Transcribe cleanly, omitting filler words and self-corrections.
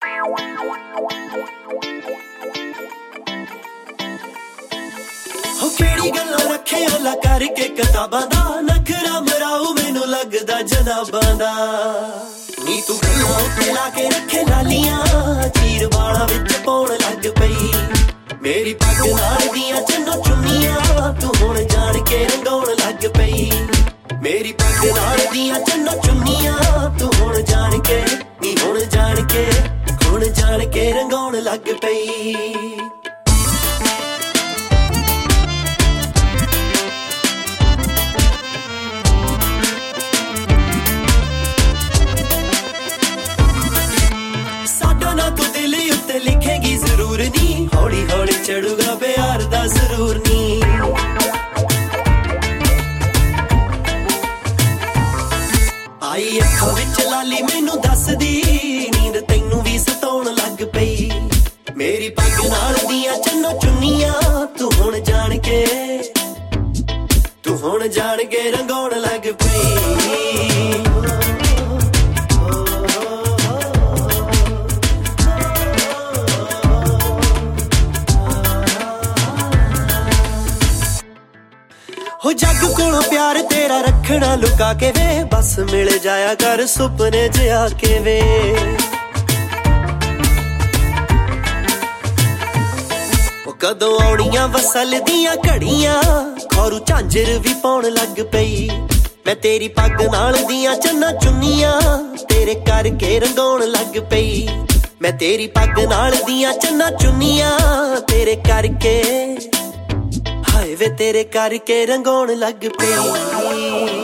हो केड़ी गल्लां रखे अला करके किताबां दा नखरा मराऊ मैनू लगदा जनाबां दा नी तू गल्लां उत्ते ला के रखे लालियां चीर वाला विच पौण लग पई मेरी पग नाल दियां चन्नो चुन्नियां तू हुण जाण के रंगाउण लग पई मेरी पग नाल दियां चन्नो चुन्नियां तू हुण जाण के नी हुण जाण के रंगाउण लग पई लिखेगी जरूर नी हौली हौली चढ़ूगा प्यार दा जरूर नी आई अखां विच लाली मैनू दस दी नींद तैनू भी सताउण लग पई मेरी पग नाल दियां चन्नो चुन्नियां तू हुण जाण के रंगाउण लग पई हो जग कोलों प्यार तेरा रखना लुका के वे बस मिल जाया कर सुपने च आके वे कदों आउणियां वसल दियां घड़ियां खौरू झांजर भी पौण लग पई मैं तेरी पग नाल दियां चन्ना चुन्नियां तेरे करके रंगाउण लग पई मैं तेरी पग नाल दियां चन्ना चुन्नियां तेरे करके हाय वे तेरे करके रंगाउण लग पई